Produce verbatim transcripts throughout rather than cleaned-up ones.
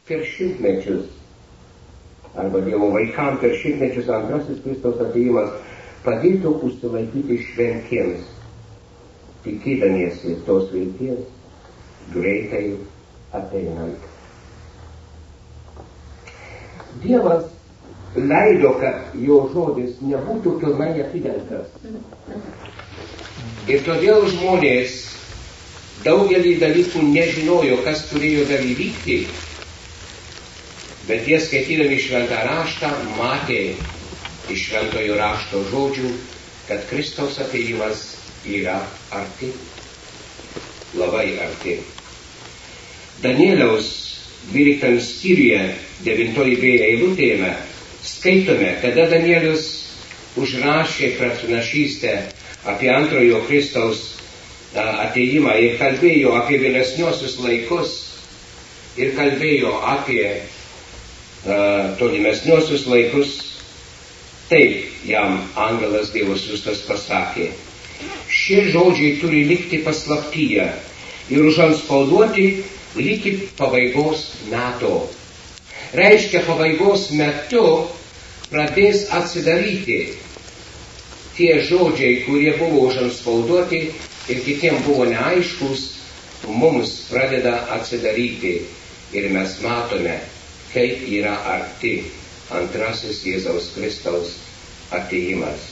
per šimtmečius, arba Dievo vaikams per šimtmečius antrasis Kristaus atėjimas padėtų užsilaikyti šventiems, tikėdamiesi tos vilties greitai ateinant. Dievas leido, kad jo žodis nebūtų pilnai atidengtas. Ir todėl žmonės daugelį dalykų nežinojo, kas turėjo dar įvykti, bet jie skaitydami šventą raštą matė iš šventojo rašto žodžių, kad Kristaus atėjimas yra arti, labai arti. Danieliaus dvyliktam skyriuje devintoji b eilutėje skaitome, kada Danielius užrašė pranašystę apie antrojo Kristaus atėjimą ir kalbėjo apie vėlesniosius laikus ir kalbėjo apie uh, tolimesniosius laikus, taip jam angelas Dievo siųstas pasakė: šie žodžiai turi likti paslaptyje ir užantspauduoti iki pabaigos meto. Reiškia, pabaigos metu pradės atsidaryti tie žodžiai, kurie buvo užantspauduoti ir kitiems buvo neaiškus, mums pradeda atsidaryti ir mes matome, kaip yra arti antrasis Jėzaus Kristaus atėjimas.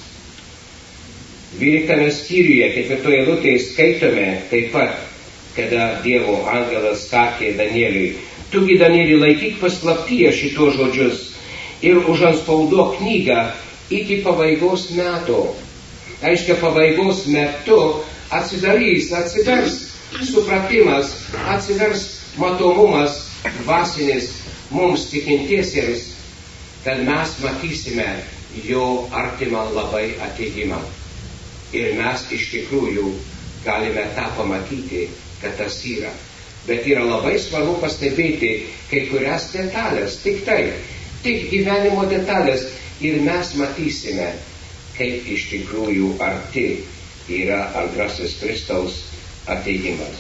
dvyliktame skyriuje, ketvirtoje eilutėje skaitome taip pat, kada Dievo angelas sakė Danieliui: tugi, Danieli, laikyk paslaptyje šitos žodžius ir užantspauduok knygą iki pabaigos meto. Aiškia, pabaigos metu atsidarys, atsidars supratimas, atsivers matomumas dvasinis mums tikintiesiems, kad mes matysime jo artimą labai atėjimą. Ir mes iš tikrųjų galime tą pamatyti, kad tas yra. Bet yra labai svarbu pastebėti kai kurias detalės, tik tai, tik gyvenimo detalės, ir mes matysime, kaip iš tikrųjų arti yra antrasis Kristaus atėjimas.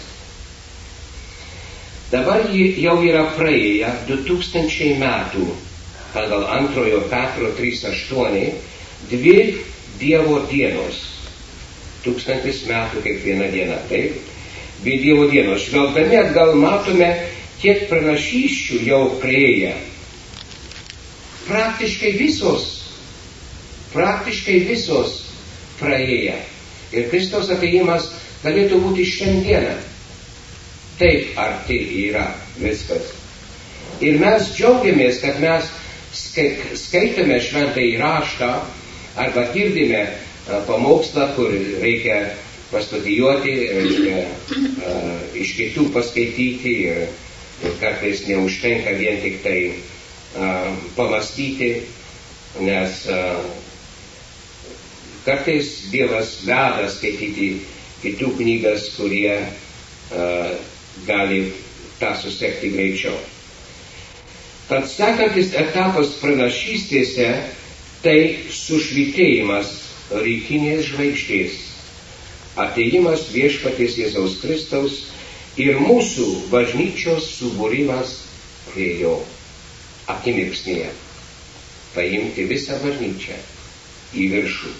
Dabar jau yra praėję du tūkstančiai metų pagal antrojo Petro trys aštuoni, dvi Dievo dienos. Tūkstantis metų kiekviena diena, taip? Dvi Dievo dienos. Žvelgdami atgal matome, kiek pranašysčių jau praėję. Praktiškai visos, praktiškai visos praėję. Ir Kristaus atėjimas galėtų būti šiandieną. Taip arti yra viskas. Ir mes džiaugiamės, kad mes skaitome šventąjį raštą arba girdime pamokslą, kur reikia pastudijuoti, reikia uh, iš kitų paskaityti ir, ir kartais neužtenka vien tik tai uh, pamastyti, nes uh, kartais Dievas veda skaityti kitų knygas, kurie uh, gali tą susekti greičiau. Tad sekantis etapas pranašystėse tai sušvytėjimas rytinės žvaigždės, atėjimas viešpaties Jėzaus Kristaus ir mūsų bažnyčios subūrimas prie jo akimirksnyje. Paimti visą bažnyčią į viršų.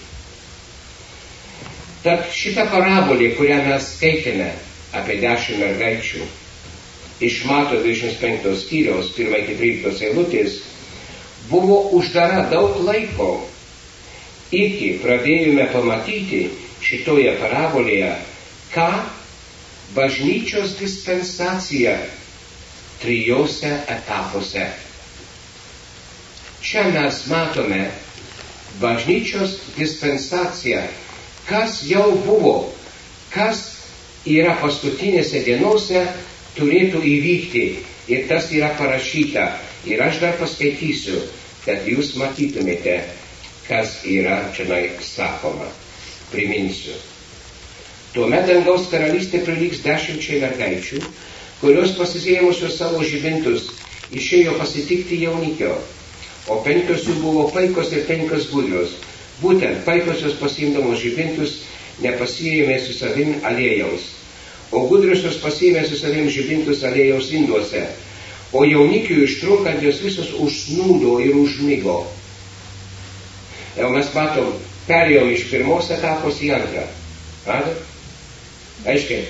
Tad šita parabolė, kurią mes skaitėme apie dešimt mergaičių, iš Mato dvidešimt penktos skyriaus pirmą iki tryliktos eilutės, buvo uždara daug laiko, iki pradėjome pamatyti šitoje parabolėje, ką bažnyčios dispensacija trijose etapuose. Čia mes matome bažnyčios dispensaciją, kas jau buvo, kas yra paskutinėse dienose turėtų įvykti. Ir tas yra parašyta. Ir aš dar paskaitysiu, kad jūs matytumėte, kas yra čia sakoma. Priminsiu. Tuomet dangaus karalystė prilygs dešimčiai mergaičių, kurios pasisėmusios savo žibintus išėjo pasitikti jaunikio, o penkios jų buvo paikos ir penkios gudrios. Būtent paikosios pasiimdamos žibintus nepasiėmė su savim aliejaus, o gudriosios pasiėmė su savim žibintus aliejaus induose. o jaunikiui ištrunkant jos visos užsnūdo ir užmigo. Jau mes matom, perėjom iš pirmos etapos į antrą. Matot? Aiškiai,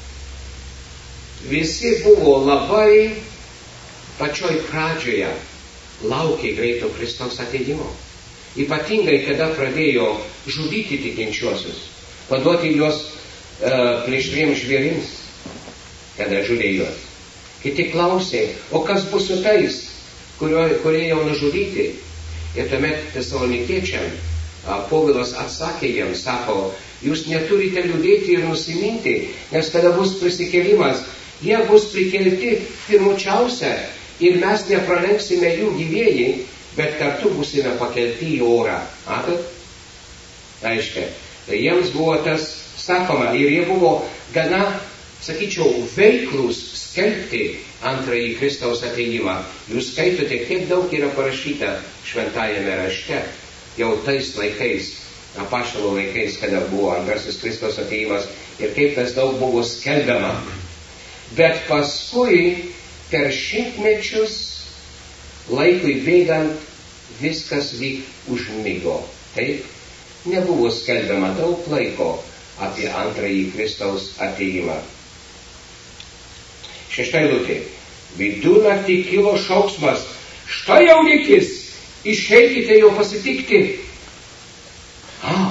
visi buvo labai pačioj pradžioje laukė greito Kristaus ateidimo. Ypatingai, kada pradėjo žudyti tikinčiuosius, paduoti juos uh, plėšriems žvėrims, kada žudė juos. Kiti klausė, o kas bus su tais, kurio, kurie jau nužudyti? Ir tuomet tesalonikiečiam uh, Povilas atsakė jiems, sako, jūs neturite liūdėti ir nusiminti, nes kada bus prisikėlimas, jie bus prikelti pirmučiausia ir mes nepralenksime jų gyvieji, bet kartu būsime pakelti į orą. Matot? Reiškia, tai jiems buvo tas sakoma ir jie buvo gana, sakyčiau, veiklus skelbti antrąjį Kristaus ateidimą. Jūs skaitote, kiek daug yra parašyta šventajame rašte, jau tais laikais, apaštalo laikais, kada buvo antrasis Kristaus ateidimas ir kaip tas daug buvo skelbiama. Bet paskui per šimtmečius laikui bėgant viskas lyg užmigo. Taip, nebuvo skelbiama daug laiko apie antrąjį Kristaus ateidimą. Šešta eilutė. Vidurnaktį kilo šauksmas, štai jaunikis, išeikite jo pasitikti. A,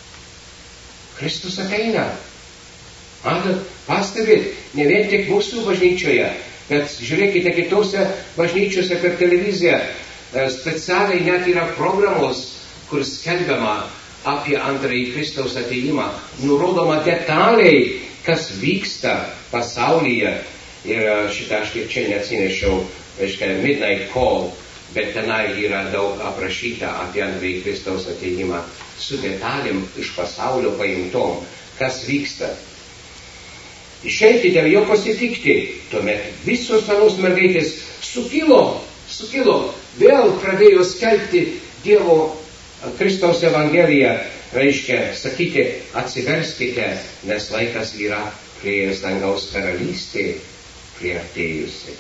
Kristus ateina. Matot, pastebėt, ne vien tik mūsų bažnyčioje, bet žiūrėkite kitose bažnyčiose per televiziją, specialiai net yra programos, kur skelbiama apie antrąjį Kristaus ateidimą, nurodoma detaliai, kas vyksta pasaulyje. Ir šitą aš čia neatsinešiau, reiškia Midnight Call, bet tenai yra daug aprašyta apie antrąjį Kristaus ateidimą su detalėm iš pasaulio paimtom, kas vyksta. Išeikite jo pasitikti. Tuomet visos anos mergaitės sukilo, sukilo, vėl pradėjo skelbti Dievo Kristaus evangeliją, reiškia, sakyti, atsiverskite, nes laikas yra prieėjęs dangaus karalystė priartėjusi.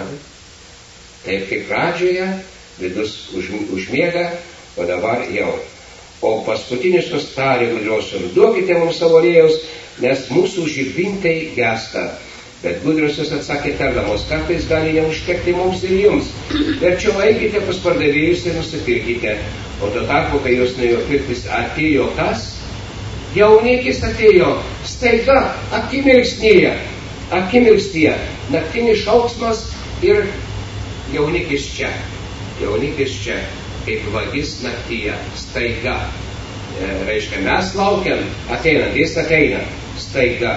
Taip kaip pradžioje vidus už, užmiega, o dabar jau. O paskutinis tos tarė gudriosiom, duokite mums savo aliejaus, nes mūsų žibintai gesta. Bet gudriosios atsakė tardamos, kartais gali neužtekti mums ir jums. Verčiau eikite pas pardavėjus ir nusipirkite. O tuo tarpu, kai jūs nuėjo pirktis, atėjo kas? Jaunikis atėjo, staiga, akimirksnyje, akimirkstyje, naktinis šauksmas ir jaunikis čia. Jaunikis čia, kaip vagis naktyje, staiga. E, reiškia, mes laukiam, ateinant, jis ateina, staiga.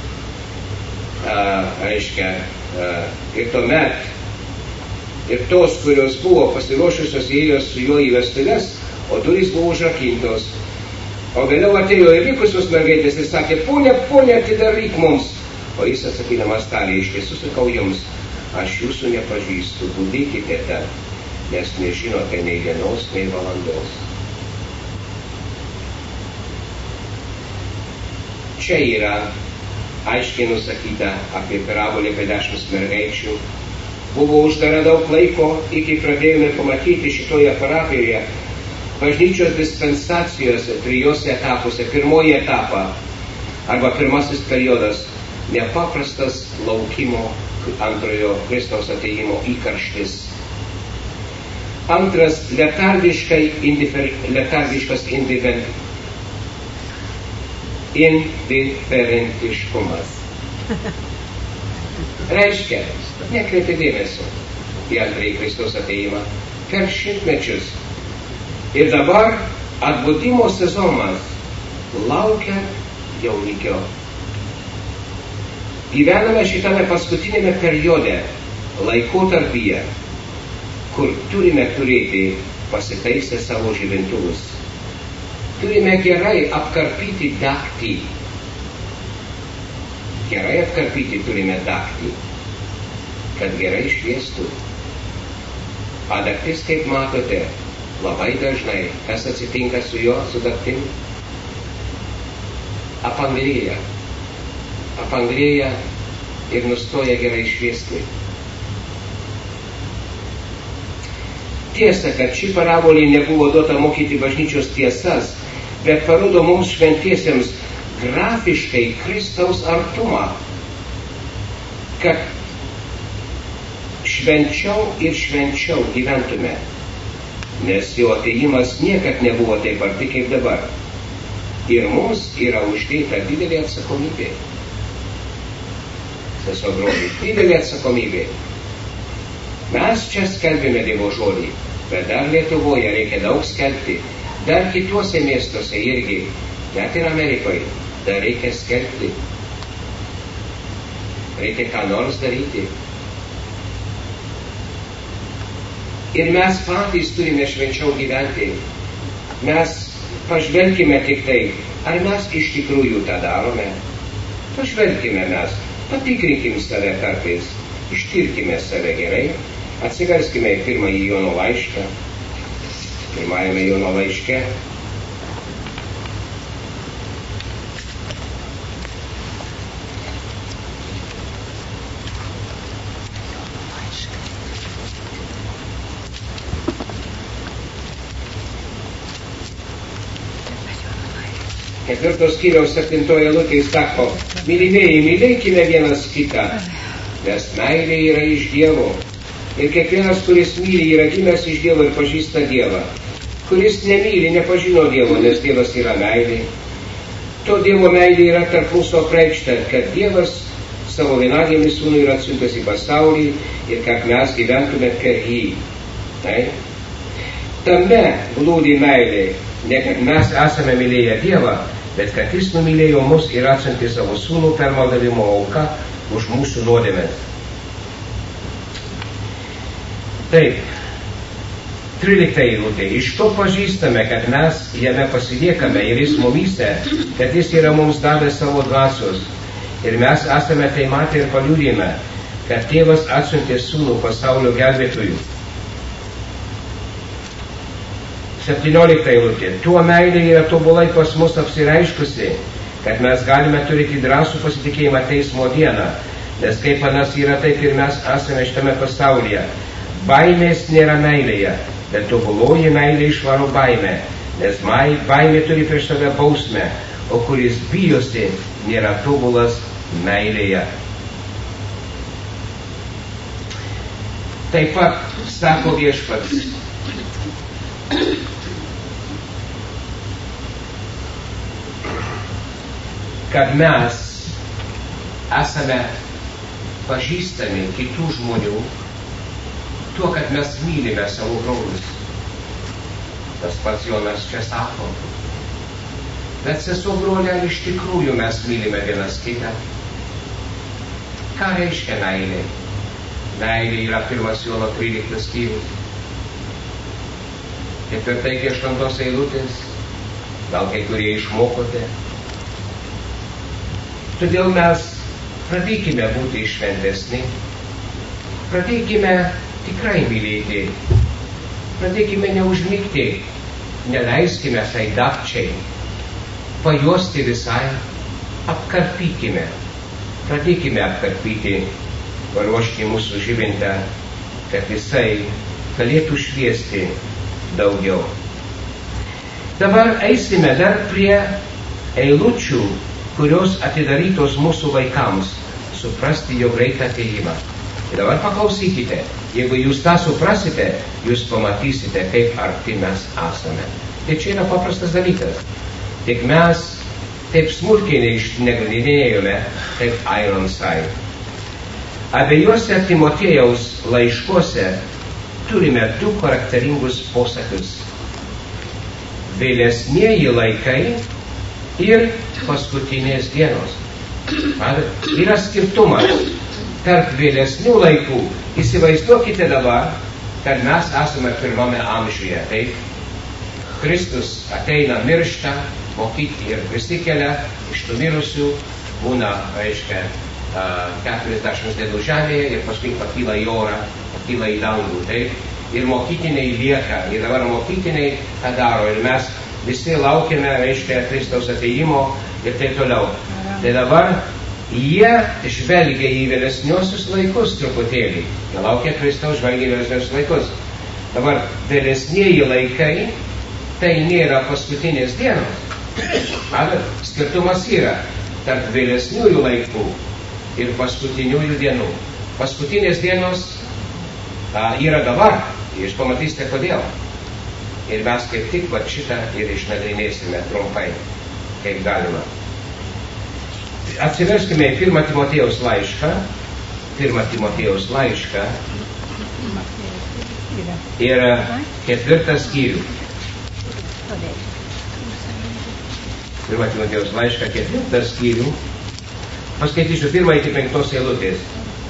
E, reiškia, e, ir tuomet, ir tos, kurios buvo pasiruošusios, ėjo su juo į vestuves, o durys buvo užrakintos. O vėliau atėjo ir likusios mergaitės ir sakė, ponė, ponė, atidaryk mums. O jis atsakydamas tarė, iš tiesų sakau jums, aš jūsų nepažįstu, budėkite ten, nes nežinote nei dienos, nei valandos. Čia yra aiškiai nusakyta apie parabolę apie dešimt mergaičių. Buvo uždara daug laiko, iki pradėjome pamatyti šitoje parapijoje bažnyčios dispensacijose, trijose etapuose. Pirmoji etapa, arba pirmasis periodas, nepaprastas laukimo antrojo Kristaus ateidimo įkarštis. Antras, letargiškai indifer, letargiškas indifer, indiferentiškumas. Reiškia, nekreipia dėmesio į antrąjį Kristaus ateidimą per šimtmečius. Ir dabar atbudimo sezonas laukia jaunikio. Gyvename šitame paskutinėme periode, laikotarpyje, kur turime turėti pasitaisę savo žibintuvus. Turime gerai apkarpyti daktį. Gerai apkarpyti turime daktį, kad gerai šviestų. Padaktis, kaip matote, labai dažnai, kas atsitinka su juo, su daktim? Apanglėja. Apanglėja ir nustoja gerai šviesti. Tiesa, kad ši parabolė nebuvo duota mokyti bažnyčios tiesas, bet parodo mums šventiesiems grafiškai Kristaus artumą, kad švenčiau ir švenčiau gyventume, nes jo atėjimas niekad nebuvo taip arti kaip dabar. Ir mums yra uždėta didelė atsakomybė. Sesuo broliai, didelė atsakomybė. Mes čia skelbime Dievo žodį, bet dar Lietuvoje reikia daug skelbti, dar kituose miestuose irgi, net ir Amerikoje, dar reikia skelbti. Reikia ką nors daryti. Ir mes patys turime švenčiau gyventi. Mes pažvelkime tik tai, ar mes iš tikrųjų tą darome. Pažvelkime mes, patikrinkime save kartais, ištirkime save gerai, atsiverskime į pirmąjį Jono laišką, pirmajame Jono laiške. Ketvirtos skyriaus septintoje eilutėje sako, mylimieji, mylėkime vienas kitą, nes meilė yra iš Dievo. Ir kiekvienas, kuris myli, yra gimęs iš Dievo ir pažįsta Dievą. Kuris nemyli, nepažino Dievo, nes Dievas yra meilė. To Dievo meilė yra tarp mūsų apreikšta, kad Dievas savo vienagimį sūnų yra atsiuntęs į pasaulį ir kad mes gyventume per jį. Tai? Tame glūdi meilė, ne kad mes esame mylėję Dievą, bet kad jis numylėjo mus ir atsiuntė savo sūnų per maldavimo auką už mūsų nuodėmes. Taip, trylikta eilutė. Iš to pažįstame, kad mes jame pasiliekame ir jis mumyse, kad jis yra mums davęs savo dvasios. Ir mes esame tai matę ir paliudijame, kad tėvas atsiuntė sūnų pasaulio gelbėtojų. septyniolikta eilutė. Tuo meilė yra tobulai pas mus apsireiškusi, kad mes galime turėti drąsų pasitikėjimą teismo dieną, nes kaip anas yra, taip ir mes esame šitame pasaulyje. Baimės nėra meilėje, bet tobuloji meilė išvaro baimę, nes baimė turi prieš save bausmę, o kuris bijosi, nėra tobulas meilėje. Taip pat sako viešpats, kad mes esame pažįstami kitų žmonių tuo, kad mes mylime savo brolius. Tas pats Jonas čia sako. Bet sesuo brolė, iš tikrųjų mes mylime vienas kitą. Ką reiškia meilė? Meilė yra pirmas Jono tryliktas skyrius. Ketvirta iki aštuntos eilutės. Gal kai kurie išmokote. Todėl mes pradėkime būti šventesni. Pradėkime tikrai mylėti. Pradėkime neužmigti. Neleiskime tai dakčiai. Pajuosti visai. Apkarpykime. Pradėkime apkarpyti, paruošti mūsų žibintą, kad jisai galėtų šviesti daugiau. Dabar eisime dar prie eilučių, kurios atidarytos mūsų vaikams suprasti jo greitą atėjimą. Ir dabar paklausykite, jeigu jūs tą suprasite, jūs pamatysite, kaip arti mes esame. Tai čia yra paprastas dalykas. Tik mes taip smulkiai neišnagrinėjome, kaip Ironside. Abiejuose Timotiejaus laiškuose turime du charakteringus posakius. Vėlesnieji laikai ir paskutinės dienos. Yra skirtumas tarp vėlesnių laikų. Įsivaizduokite dabar, kad mes esame pirmame amžiuje. Taip? Kristus ateina, miršta, mokyti ir prisikelia iš tų mirusių, būna, reiškia, keturiasdešimt dienų žemėje ir paskui pakyla į orą, pakyla į dangų, taip? Ir mokytiniai lieka, ir dabar mokytiniai tą daro, ir mes visi laukiame, reiškia, Kristaus ateimo ir taip toliau. Tai dabar jie žvelgia į vėlesniosius laikus truputėlį, jie laukia Kristaus, žvelgia į vėlesniosius laikus. Dabar vėlesnieji laikai, tai nėra paskutinės dienos. Matot, skirtumas yra tarp vėlesniųjų laikų ir paskutiniųjų dienų. Paskutinės dienos a, yra dabar, jūs pamatysite kodėl. Ir mes kaip tik va šitą ir išnagrinėsime trumpai, kaip galima. Atsiverskime į pirmą Timotiejaus laišką, pirmą Timotiejaus laišką ir ketvirtą skyrių. Pirmą Timotiejaus laišką, ketvirtą skyrių. Paskaitysiu pirmą iki penktos eilutės.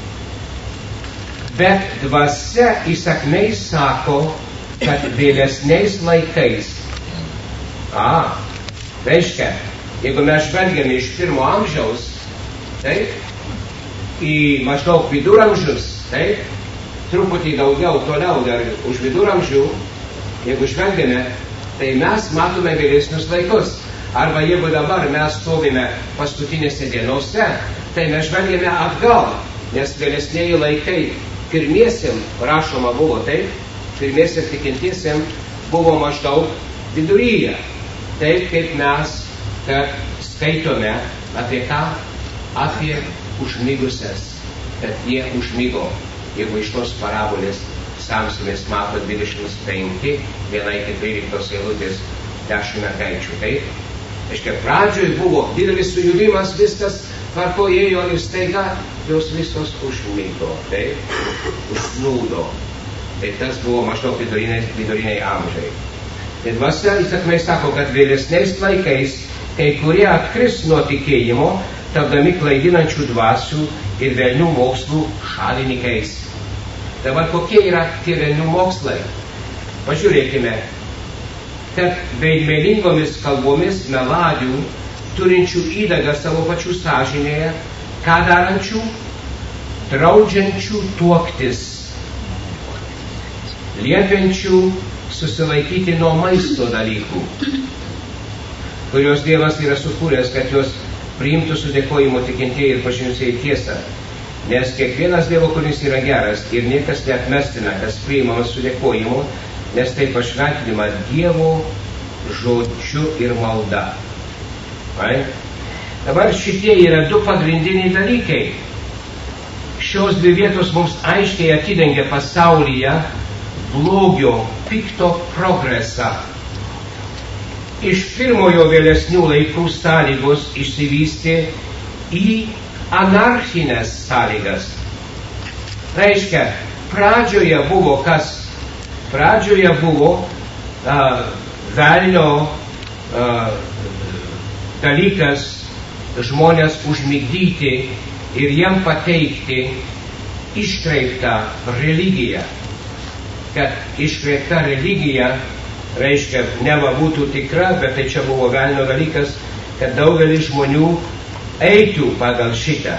Bet dvasia įsakmiai sako, kad vėlesniais laikais. A, reiškia, jeigu mes žvelgiame iš pirmo amžiaus, taip, į maždaug viduramžius, taip, truputį daugiau toliau dar už viduramžių, jeigu žvelgiame, tai mes matome vėlesnius laikus. Arba jeigu dabar mes stovime paskutinėse dienose, tai mes žvelgiame atgal, nes vėlesnieji laikai pirmiesiam rašoma buvo taip, pirmiesiam tikintiesiam buvo maždaug viduryje. Taip kaip mes kad skaitome apie ką? Apie užmigusias, kad jie užmigo. Jeigu iš tos parabolės samsimės mato dvidešimt penki, viena iki dvyliktos eilutės dešimt mergaičių, taip? Aiškia, pradžioj buvo didelis sujudimas, viskas tvarko ėjo ir staiga jos visos užmigo, taip? Užsnūdo. Tai tas buvo maždaug viduriniai, viduriniai amžiai. Tai dvasia įsakmai sako, kad vėlesniais laikais kai kurie atkris nuo tikėjimo, tapdami klaidinančių dvasių ir velnių mokslų šalininkais. Dabar kokie yra tie velnių mokslai? Pažiūrėkime, kad veidmeningomis kalbomis meladių, turinčių įdagą savo pačių sąžinėje, ką darančių? Draudžiančių tuoktis, liepiančių susilaikyti nuo maisto dalykų, kurios Dievas yra sukūręs, kad juos priimtų su dėkojimu tikintieji ir pažinusieji tiesą. Nes kiekvienas Dievo kūrinys yra geras ir niekas neatmestina, kas priimamas su dėkojimu, nes tai pašventinima Dievo žodžiu ir malda. Ai? Dabar šitie yra du pagrindiniai dalykai. Šios dvi vietos mums aiškiai atidengia pasaulyje blogio, pikto progresą. Iš pirmojo vėlesnių laikų sąlygos išsivystė į anarchinės sąlygas. Reiškia, pradžioje buvo kas? Pradžioje buvo uh, velnio uh, dalykas žmonės užmigdyti ir jiem pateikti iškreiptą religiją. Kad iškreipta religija reiškia, neva būtų tikra, bet tai čia buvo velnio dalykas, kad daugelis žmonių eitų pagal šitą.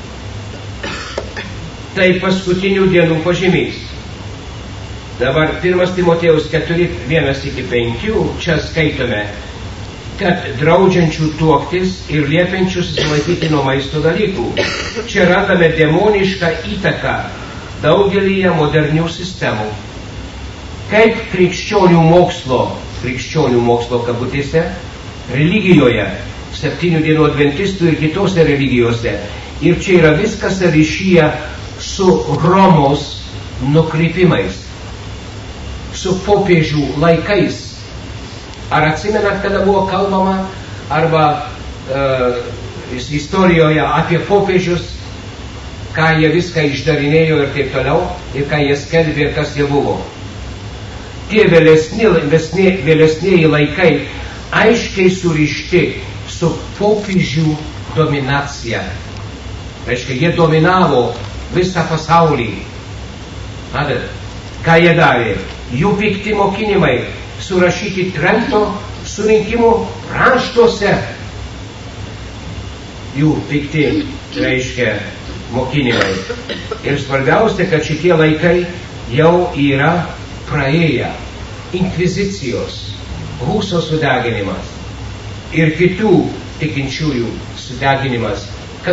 Tai paskutinių dienų pažymys. Dabar pirmas Timotiejaus keturi, vienas iki penkių, čia skaitome, kad draudžiančių tuoktis ir liepiančių susilaikyti nuo maisto dalykų. Čia randame demonišką įtaką daugelyje modernių sistemų. Kaip krikščionių mokslo, krikščionių mokslo kabutėse, religijoje, septynių dienų adventistų ir kitose religijose. Ir čia yra viskas ryšyje su Romos nukrypimais, su popiežių laikais. Ar atsimenat, kada buvo kalbama, arba uh, istorijoje apie popiežius, ką jie viską išdarinėjo ir taip toliau, ir ką jie skelbė ir kas jie buvo. Tie vėlesni, vėlesni, vėlesnėji laikai aiškiai surišti su popiežių dominacija. Reiškia, jie dominavo visą pasaulį. Matot, ką jie darė? Jų pikti mokinimai surašyti Trento surinkimų raštuose. Jų pikti, reiškia, mokinimai. Ir svarbiausia, kad šitie laikai jau yra praėję. Inkvizicijos, Huso sudeginimas ir kitų tikinčiųjų sudeginimas,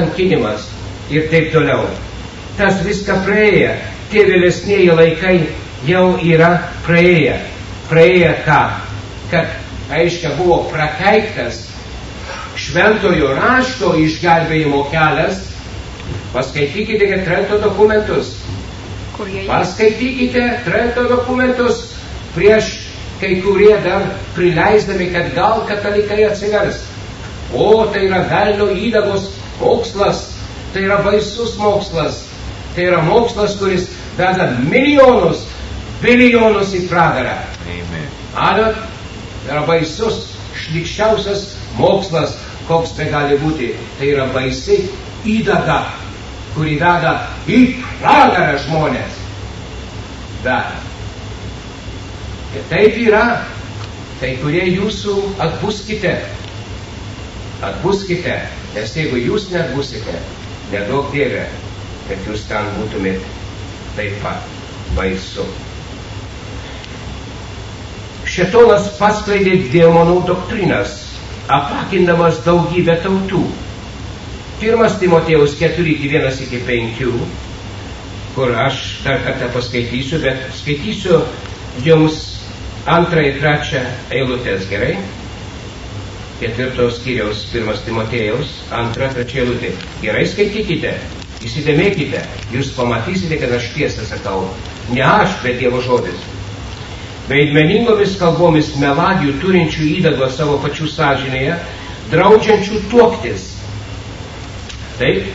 kankinimas ir taip toliau. Tas viską praėję. Tie vėlesnėji laikai jau yra praėję. Praėję ką? Kad, aiškia, buvo prakeiktas šventojo rašto išgelbėjimo kelias. Paskaitykite Trento dokumentus. Paskaitykite Trento dokumentus prieš kai kurie dar prileisdami, kad gal katalikai atsivers. O, tai yra velnio įdagos mokslas, tai yra baisus mokslas, tai yra mokslas, kuris veda milijonus, bilijonus į pragarą. Adat, tai yra baisus, šlykščiausias mokslas, koks tai gali būti. Tai yra baisi įdaga, kuri veda į pragarą žmonės. Bet ir taip yra, tai kurie jūsų atbuskite, atbuskite, nes jeigu jūs neatbusite, nedaug Dieve, kad jūs ten būtumėt taip pat baisu. Šėtonas paskleidė demonų doktrinas, apakindamas daugybę tautų. Pirmas Timotiejaus keturi, vienas iki penkių, kur aš dar kartą paskaitysiu, bet skaitysiu jums antrą ir trečią eilutės, gerai? Ketvirtos skyriaus, pirmas Timotiejaus, antra, trečia eilutė. Gerai skaitykite, įsidėmėkite, jūs pamatysite, kad aš tiesą sakau. Ne aš, bet Dievo žodis. Veidmeningomis kalbomis melagių turinčių įdagą savo pačių sąžinėje, draudžiančių tuoktis. Taip?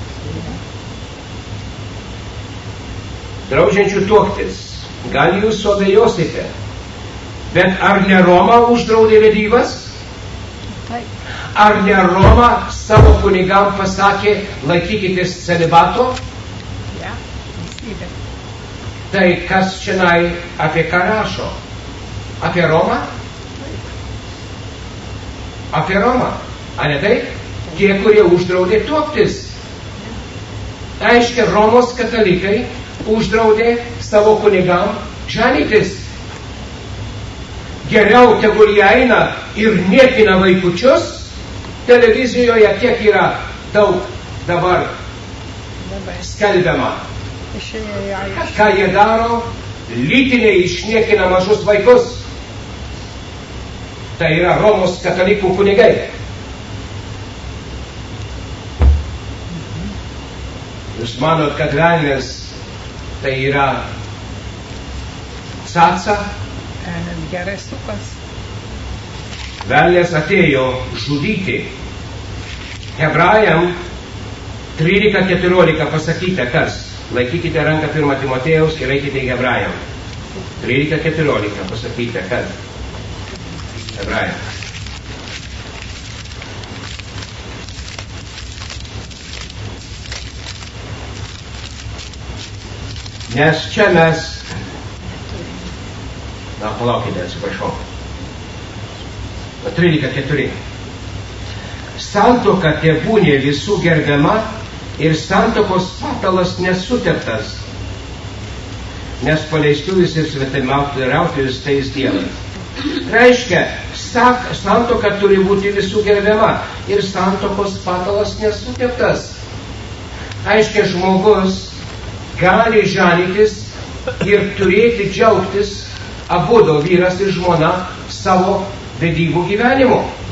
Draudžiančių tuoktis. Gal jūs suabejosite? Bet ar ne Roma uždraudė vedybas? Ar ne Roma savo kunigam pasakė, laikykitės celibato? Ja, teisybė. Tai kas šiandien apie ką rašo? Apie Romą? Apie Romą. A ne taip? Tie, kurie uždraudė tuoktis. Aiškia, Romos katalikai uždraudė savo kunigam ženytis. Geriau tegul jie eina ir niekina vaikučius. Televizijoje kiek yra daug dabar skelbiama. Ką jie daro? Lytiniai išniekina mažus vaikus. Tai yra Romos katalikų kunigai. Jūs manot, kad velnės tai yra caca? Gerai sukas. Velnės atėjo žudyti. Hebrajam trylika keturiolika pasakyta, kas? Laikykite ranką pirmą Timotiejaus ir eikite į Hebrajam. trylika keturiolika pasakyta, kas? Hebrajam. Nes čia mes... Na, palaukite, atsiprašau. trylika keturi. Santuoka tebūnė visų gerbiama ir santuokos patalas nesuteptas, nes paleistuvis ir svetimautojas teis Dievas. Reiškia, sak, santuoka turi būti visų gerbiama ir santuokos patalas nesuteptas. Aiškia, žmogus gali ženytis ir turėti džiaugtis abudu vyras ir žmona savo vedybų gyvenimu.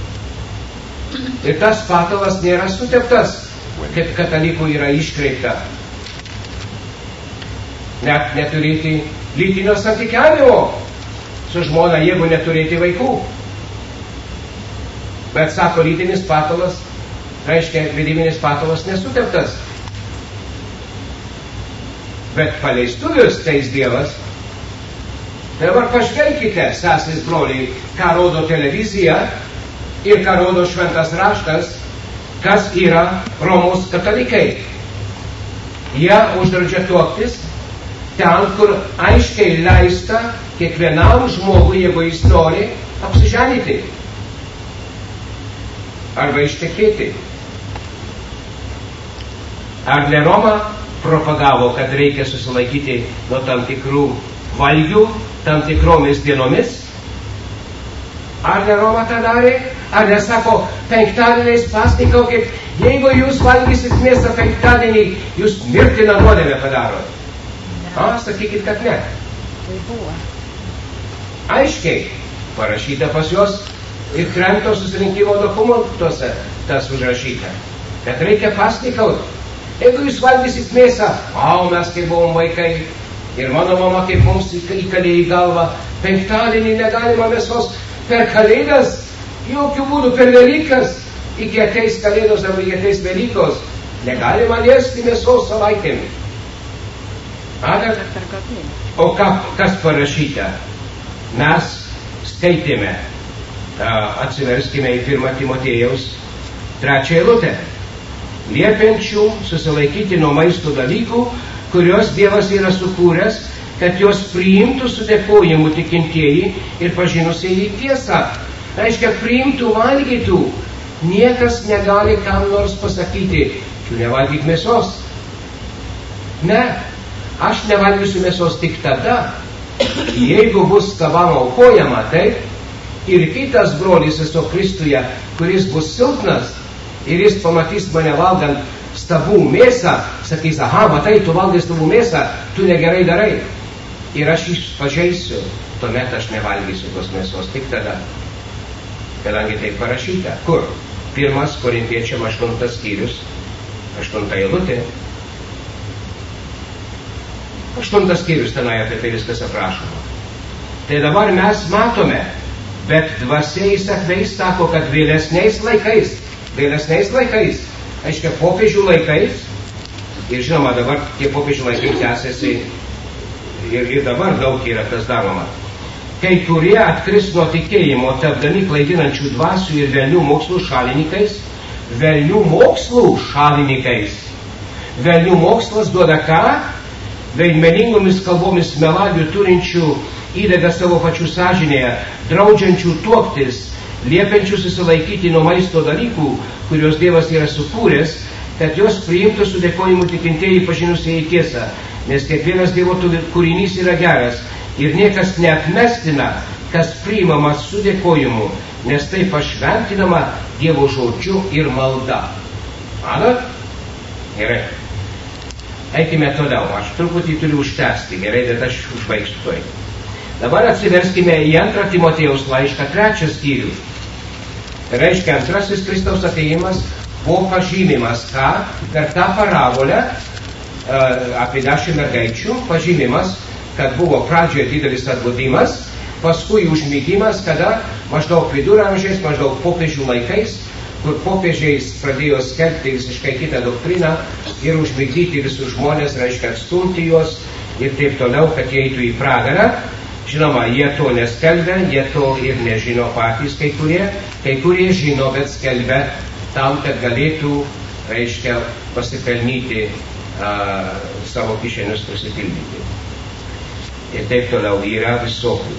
Ir tas patalas nėra suteptas, kaip katalikų yra iškreipta. Net neturėti lytinio santykiavimo su žmona, jeigu neturėti vaikų. Bet sako, lytinis patalas, reiškia, vedybinis patalas nesuteptas. Bet paleistuvius teis Dievas. Dabar pažvelkite, sesis broliai, ką rodo televizija ir ką rodo šventas raštas, kas yra Romos katalikai. Jie uždraudžia tuoktis ten, kur aiškiai leista kiekvienam žmogui, jeigu jis nori, apsiženyti arba ištekėti. Ar ne Roma propagavo, kad reikia susilaikyti nuo tam tikrų valgių tam tikromis dienomis? Ar ne Roma tą darė? Ar nesako, penktadieniais pasnikaukit, jeigu jūs valgysit mėsą penktadienį, jūs mirtiną nuodėmę padarot? A, sakykit, kad ne. Tai buvo. Aiškiai parašyta pas juos ir Trento susirinkimo dokumentuose tas užrašyta. Bet reikia pasnikauti. Jeigu jūs valgysit mėsą, o mes kai buvom vaikai, ir mano mama kaip mums įkalė į galvą, penktadienį negalima mėsos per kalėdas, jokių būdų per Velykas, iki ateis kalėdos arba iki ateis Velykos, negalima liesti mėsos savaitėmis. O ką, kas parašyta? Mes skaitėme, atsiverskime į pirmą Timotiejaus trečią eilutę. Liepiančių susilaikyti nuo maisto dalykų, kurios Dievas yra sukūręs, kad jos priimtų su dėkojimu tikintieji ir pažinusieji tiesą. Reiškia, priimtų, valgytų. Niekas negali kam nors pasakyti, tu nevalgyk mėsos. Ne, aš nevalgysiu mėsos tik tada, jeigu bus tavam aukojama, taip, ir kitas brolis esu Kristuje, kuris bus silpnas, ir jis pamatys mane valgant stabų mėsą, sakys, aha, matai, tu valgai stabų mėsą, tu negerai darai. Ir aš jį pažeisiu, tuomet aš nevalgysiu tos mėsos, tik tada. Kadangi tai parašyta. Kur? Pirmas Korintiečiam aštuntas skyrius, aštunta eilutė. Aštuntas skyrius tenai apie tai viskas aprašoma. Tai dabar mes matome, bet dvasia įsakmiai sako, kad vėlesniais laikais, vėlesniais laikais, aiškia, popiežių laikais, ir žinoma, dabar tie popiežių laikai tęsiasi ir, ir dabar daug yra tas daroma. Kai kurie atkris nuo tikėjimo, tapdami klaidinančių dvasių ir velnių mokslų šalininkais, velnių mokslų šalininkais. Velnių mokslas duoda ką? Veidmeningomis kalbomis melagių turinčių įdega savo pačių sąžinėje, draudžiančių tuoktis, liepiančių susilaikyti nuo maisto dalykų, kurios Dievas yra sukūręs, kad jos priimtų su dėkojimu tikintieji pažinusieji tiesą, nes kiekvienas Dievo kūrinys yra geras ir niekas neatmestina, kas priimamas su dėkojimu, nes tai pašventinama Dievo žodžiu ir malda. Manot? Gerai. Eikime toliau, aš truputį turiu užtęsti, gerai, bet aš užbaigsiu toj. Dabar atsiverskime į antrą Timotiejaus laišką, trečią skyrių. Tai reiškia, antrasis Kristaus atėjimas buvo pažymimas, ką per tą parabolę apie dešimt mergaičių, pažymimas, kad buvo pradžioje didelis atbudimas, paskui užmygimas, kada maždaug viduramžiais, maždaug popiežių laikais, kur popiežiais pradėjo skelbti visiškai kitą doktriną ir užmygdyti visus žmonės, reiškia atstumti juos ir taip toliau, kad jie eitų į pragarą. Žinoma, jie to neskelbė, jie to ir nežino patys kai kurie, kai kurie žino, bet skelbė tam, kad galėtų, reiškia, pasipelnyti uh, savo kišenius prisipildyti. Ir taip toliau yra visokių.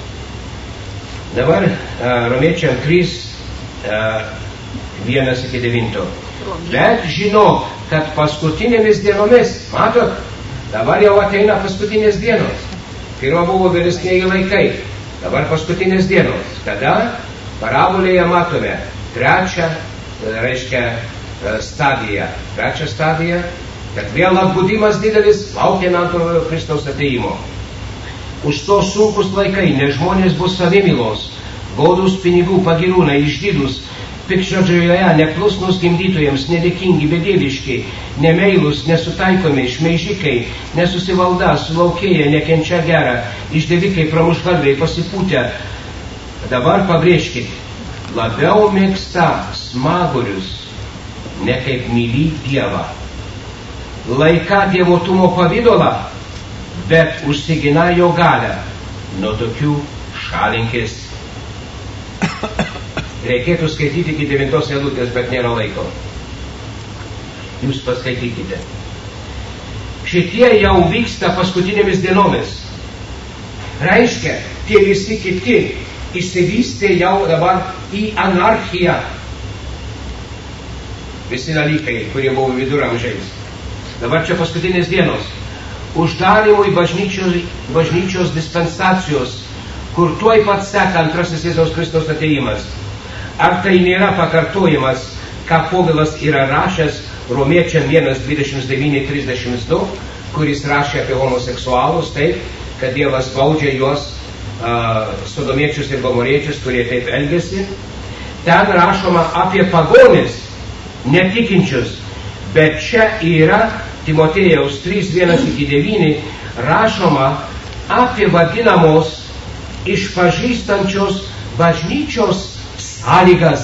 Dabar uh, Romiečiam trys, uh, vienas iki devinto. Bet žinok, kad paskutinėmis dienomis, matot, dabar jau ateina paskutinės dienos. Pirma buvo vėlesnieji laikai, dabar paskutinės dienos. Kada parabolėje matome trečią, reiškia, stadiją. Trečią stadiją, kad vėl atbudimas didelis, laukiame antrojo Kristaus atėjimo. Už to sunkus laikai, nes žmonės bus savimilos, godus pinigų, pagirūnai, išdidus, pikščiodžioje, neklusnus gimdytojams, nedėkingi, bedieviški, nemeilus, nesutaikomi, šmeižikai, nesusivalda, sulaukėję, nekenčia gerą, išdavikai, pramuštgalviai, pasipūtę. Dabar pabrėžkit, labiau mėgsta smagurius, ne kaip myli Dievą. Laika dievotumo pavydolą, bet užsigina jo galę. Nuo tokių šalinkis. Reikėtų skaityti iki devintos eilutės, bet nėra laiko. Jūs paskaitykite. Šitie jau vyksta paskutinėmis dienomis. Reiškia, tie visi kiti išsivystė jau dabar į anarchiją. Visi dalykai, kurie buvo viduramžiais. Dabar čia paskutinės dienos. Uždarimui bažnyčios, bažnyčios dispensacijos, kur tuoj pat seka antrasis Jėzaus Kristaus atėjimas. Ar tai nėra pakartojimas, ką Povilas yra rašęs Romiečiam vienas, dvidešimt devyni, trisdešimt du, kuris rašė apie homoseksualus, taip, kad Dievas baudžia juos, uh, sodomiečius ir gomoriečius, kurie taip elgėsi. Ten rašoma apie pagonis, netikinčius, bet čia yra Timotėjaus trys, vienas iki devyni rašoma apie vadinamos išpažįstančios bažnyčios sąlygas.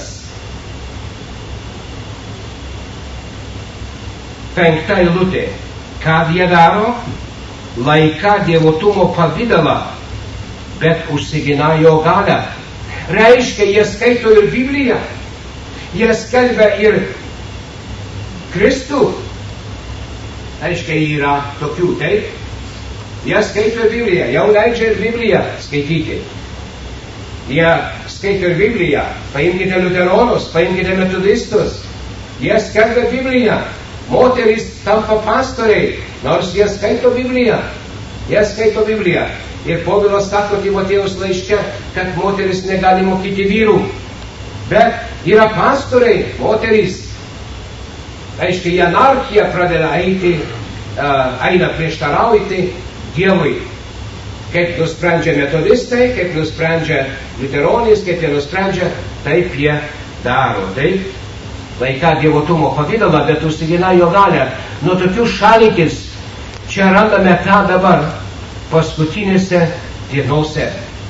Penkta eilutė. Ką jie daro? Laika dievotumo pavydalą, bet užsigina jo galią. Reiškia, jie skaito ir Bibliją. Jie skelbia ir Kristų. Reiškia, yra tokių, taip? Jie skaito ir Bibliją. Jau leidžia ir Bibliją skaityti. Jie skaito ir Bibliją. Paimkite liuteronus, paimkite metodistus. Jie skelbia Bibliją. Moterys tampa pastoriai, nors jie skaito Bibliją. Jie skaito Bibliją. Ir Povilas sako Timotėjaus laiške, kad moteris negali mokyti vyrų. Bet yra pastoriai, moterys. Aiškiai, į anarchiją pradeda eiti, uh, eina prieštarauti Dievui. Kaip nusprendžia metodistai, kaip nusprendžia liuteronys, kaip jie nusprendžia, taip jie daro. Taip? Laika dievotumo pavydalą, bet užsigina jo galią. Nuo tokių šalikis čia randame tą dabar paskutinėse dienose.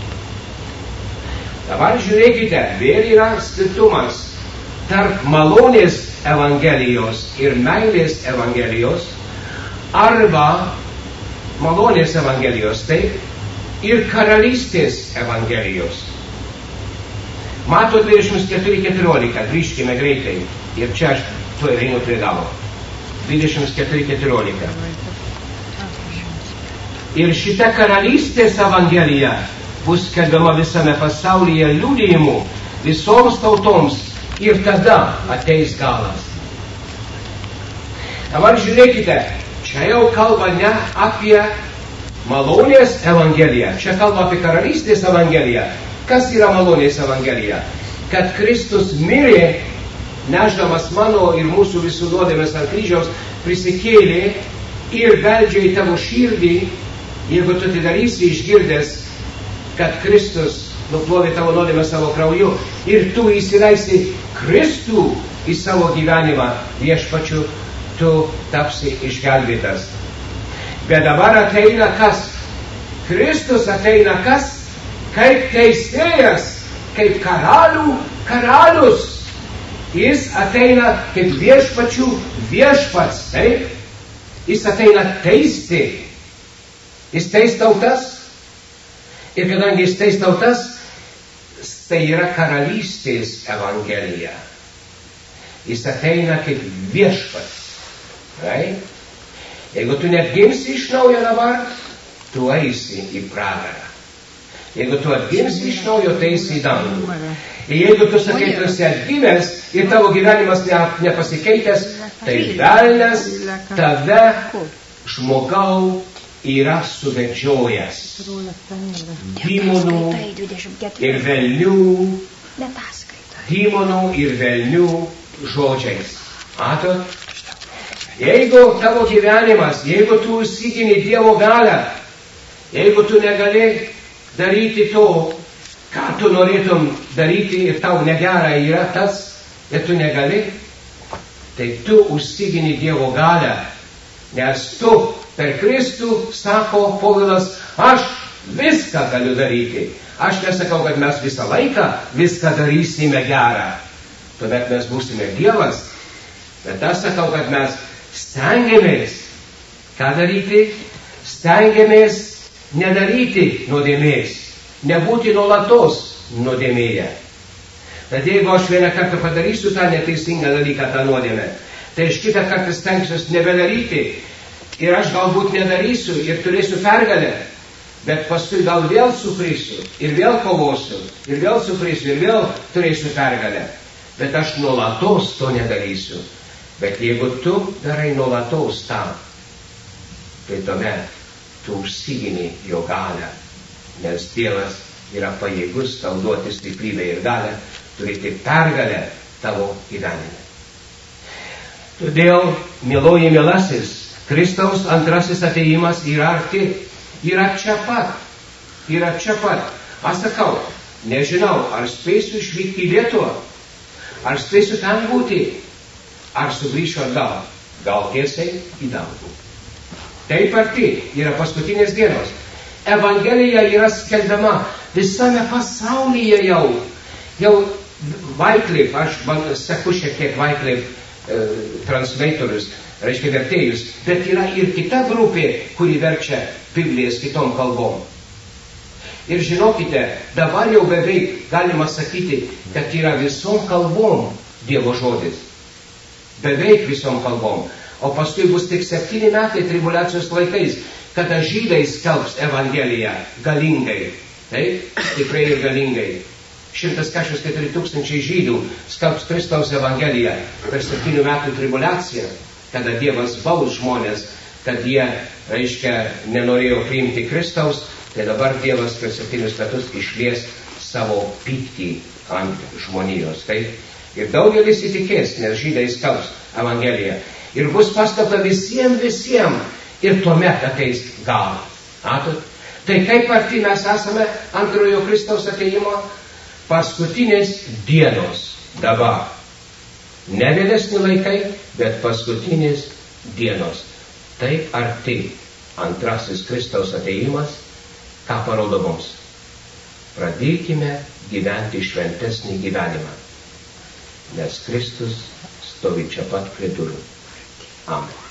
Dabar žiūrėkite, vėl yra skirtumas tarp malonės evangelijos ir meilės evangelijos, arba malonės evangelijos, taip, ir karalystės evangelijos. Mato dvidešimt keturi keturiolika, grįžkime greitai. Ir čia aš tuoj einu prie galo. dvidešimt keturi keturiolika. Ir šita karalystės evangelija bus skelbiama visame pasaulyje liudijimu visoms tautoms ir tada ateis galas. Dabar žiūrėkite, čia jau kalba ne apie malonės evangeliją, čia kalba apie karalystės evangeliją. Kas yra malonės evangelija? Kad Kristus mirė, nešdamas mano ir mūsų visų nuodėmes ant kryžiaus, prisikėlė ir beldžia į tavo širdį, jeigu tu tai darysi išgirdęs, kad Kristus nuplovė tavo nuodėmę savo krauju ir tu įsileisi Kristų į savo gyvenimą, viešpačiu, tu tapsi išgelbėtas. Bet dabar ateina kas? Kristus ateina kas? Kaip teisėjas, kaip karalių karalius. Jis ateina kaip viešpačių viešpats, taip? Jis ateina teisti. Jis teis tautas. Ir kadangi jis teis tautas, tai yra karalystės evangelija. Jis ateina kaip viešpats. Right? Jeigu tu neatgimsi iš naujo dabar, tu eisi į pragarą. Jeigu tu atgimsi iš naujo, tai eisi į dangų. Ir jeigu tu sakai, tu esi atgimęs ir tavo gyvenimas ne, nepasikeitęs, tai velnias tave, žmogau, yra suvedžiojęs. Demonų ir velnių, demonų ir velnių žodžiais. Matot? Jeigu tavo gyvenimas, jeigu tu įsigini Dievo galią, jeigu tu negali daryti to, ką tu norėtum daryti ir tau negera yra tas, ir tu negali, tai tu užsigini Dievo galią, nes tu per Kristų, sako Povilas, aš viską galiu daryti. Aš nesakau, kad mes visą laiką viską darysime gerą. Tuomet mes būsime Dievas, bet aš sakau, kad mes stengiamės ką daryti? Stengiamės nedaryti nuodėmės, nebūti nuolatos nuodėmėje. Tad jeigu aš vieną kartą padarysiu tą neteisingą dalyką, tą nuodėmę, tai aš kitą kartą stengsiuosi nebedaryti ir aš galbūt nedarysiu ir turėsiu pergalę, bet paskui gal vėl sukrysiu ir vėl kovosiu ir vėl sukrysiu ir vėl turėsiu pergalę. Bet aš nuolatos to nedarysiu. Bet jeigu tu darai nuolatos tą, tai tuomet tu užsigini jo galę, nes Dievas yra pajėgus tau duoti stiprybę ir galę, turėti pergalę tavo gyvenime. Todėl, mieloji mielasis, Kristaus antrasis atėjimas yra arti yra čia pat. Yra čia pat. Aš sakau, nežinau, ar spėsiu išvykti į Lietuvą, ar spėsiu ten būti, ar sugrįšiu atgal, gal tiesiai į dangų. Taip arti yra paskutinės dienos. Evangelija yra skelbiama visame pasaulyje jau. Jau Wycliffe, aš seku šiek tiek Wycliffe e, translatorius, reiškia vertėjus, bet yra ir kita grupė, kuri verčia Biblijas kitom kalbom. Ir žinokite, dabar jau beveik galima sakyti, kad yra visom kalbom Dievo žodis. Beveik visom kalbom. O paskui bus tik septyni metai tribulacijos laikais, kada žydai skelbs Evangeliją galingai. Taip, tikrai ir galingai. šimtas keturiasdešimt keturi tūkstančiai žydų skelbs Kristaus Evangeliją per septynių metų tribulaciją, kada Dievas baus žmonės, kad jie, reiškia, nenorėjo priimti Kristaus, tai dabar Dievas per septynius metus išlies savo pyktį ant žmonijos. Taip? Ir daugelis įtikės, nes žydai skelbs Evangeliją. Ir bus paskelbta visiems, visiems. Ir tuomet ateis galas. Matot? Tai kaip arti mes esame antrojo Kristaus atėjimo? Paskutinės dienos dabar. Ne vėlesni laikai, bet paskutinės dienos. Taip arti antrasis Kristaus atėjimas, ką parodo mums. Pradėkime gyventi šventesnį gyvenimą, nes Kristus stovi čia pat prie durų. Amen.